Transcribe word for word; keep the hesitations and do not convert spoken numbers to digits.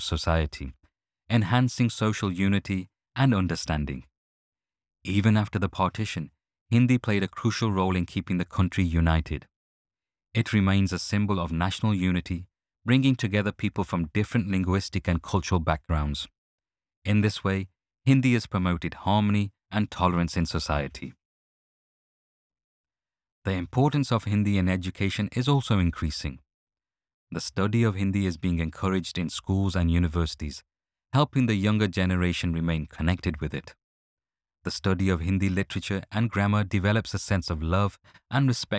society, enhancing social unity and understanding. Even after the partition, Hindi played a crucial role in keeping the country united. It remains a symbol of national unity, bringing together people from different linguistic and cultural backgrounds. In this way, Hindi has promoted harmony and tolerance in society. The importance of Hindi in education is also increasing. The study of Hindi is being encouraged in schools and universities, helping the younger generation remain connected with it. The study of Hindi literature and grammar develops a sense of love and respect